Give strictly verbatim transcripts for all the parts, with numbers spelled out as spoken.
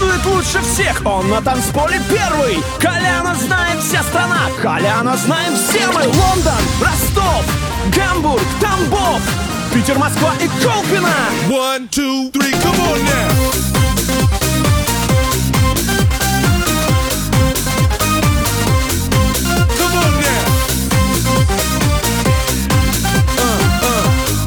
танцует лучше всех, он на танцполе первый. Коляна знает вся страна, Коляна знаем все мы. Лондон, Ростов, Гамбург, Тамбов, Питер, Москва и Колпино. One, two, three, come on now. Come on now. Uh, uh.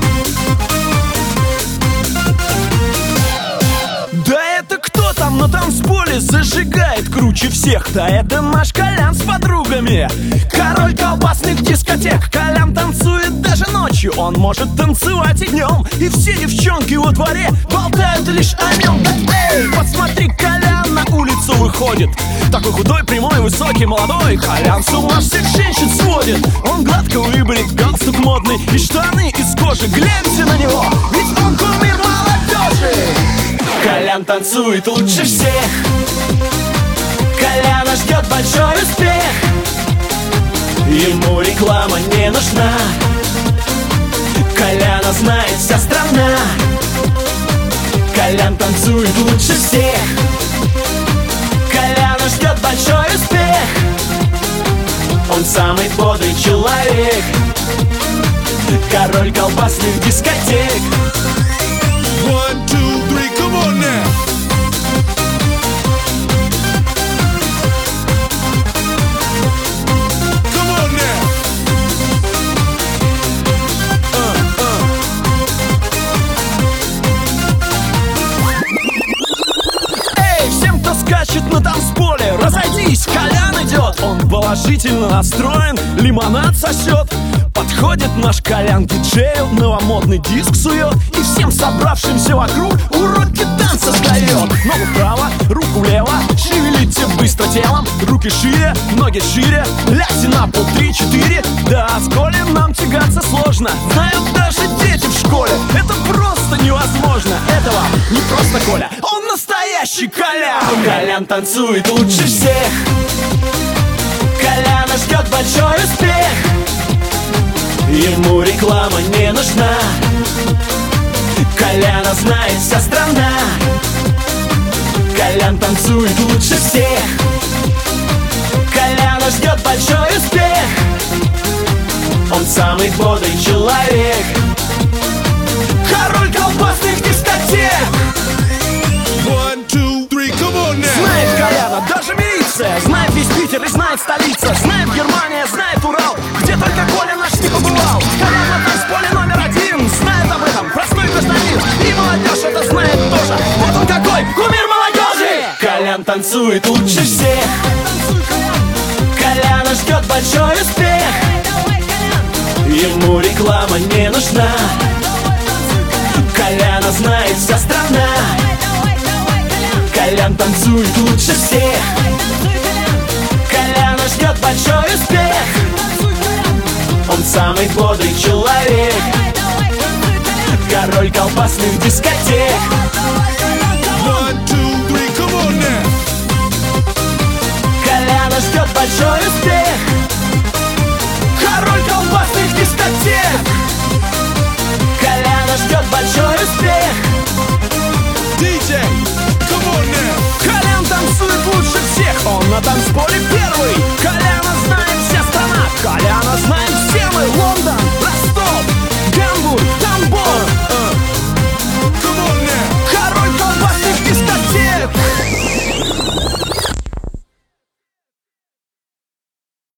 Да это кто там на танцполе зажигает круче всех? Да это наш Колян с подругами, король колбасных дискотек. Колян танцует даже ночью, он может танцевать и днем. И все девчонки во дворе болтают лишь о нем. Да эй, посмотри, Колян на улицу выходит, такой худой, прямой, высокий, молодой. Колян с ума всех женщин сводит. Он гладко выбрит, галстук модный и штаны из кожи. Гляньте на него, ведь он кумир молодежи. Колян танцует лучше всех, Коляна ждет большой успех. Ему реклама не нужна, Коляна знает вся страна. Колян танцует лучше всех, Коляна ждет большой успех. Он самый бодрый человек, король колбасных дискотек. One, two, three, come on now. Come on now. Uh, uh. Эй, всем, кто скачет на танцполе, разойдись, Колян идет. Он положительно настроен, лимонад сосет. Подходит наш Колян к диджею, новомодный диск сует и всем собравшимся вокруг уроки танца сдает. Ногу вправо, руку влево, шевелите быстро телом. Руки шире, ноги шире, лягте на пол три-четыре. Да, с Колей нам тягаться сложно, знают даже дети в школе. Это просто невозможно, это вам не просто Коля, он настоящий Колян. Колян танцует лучше всех, Коляна ждет большой успех. Ему реклама не нужна, Коляна знает вся страна. Колян танцует лучше всех, Коляна ждет большой успех. Он самый бодрый человек, король колбасных дискотек. One, two, three, come on now. Знает Коляна даже милиция, знает весь Питер и знает столица, знает Германия, знает Урал, где только Коля наш не побывал. Колян на танцполе номер один, знает об этом простой гражданин. И молодежь это знает тоже, вот он какой кумир молодежи. Колян танцует лучше всех, Коляна ждет большой успех. Ему реклама не нужна, Коляна знает вся страна. Колян танцует лучше всех, Коляна ждет большой успех. Он самый бодрый человек, король колбасных дискотек. One, two, three, come on now. Коляна ждет большой успех, король колбасных дискотек. Коляна ждет большой успех. ди джей, come on now. Колян танцует лучше всех, он на танцполе первый.